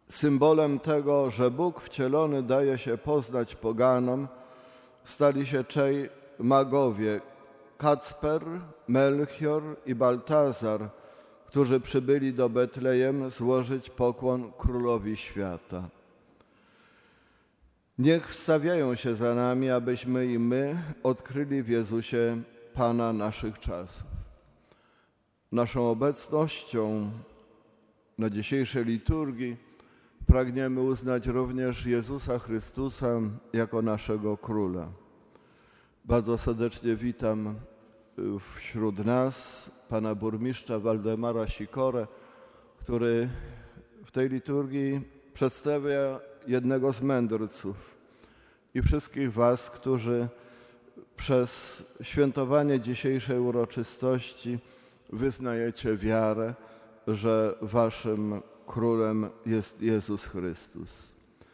Symbolem tego, że Bóg wcielony daje się poznać poganom, stali się trzej magowie, Kacper, Melchior i Baltazar, którzy przybyli do Betlejem złożyć pokłon królowi świata. Niech wstawiają się za nami, abyśmy i my odkryli w Jezusie Pana naszych czasów. Naszą obecnością na dzisiejszej liturgii pragniemy uznać również Jezusa Chrystusa jako naszego Króla. Bardzo serdecznie witam wśród nas pana burmistrza Waldemara Sikorę, który w tej liturgii przedstawia jednego z mędrców i wszystkich was, którzy przez świętowanie dzisiejszej uroczystości wyznajecie wiarę, że waszym Królem jest Jezus Chrystus.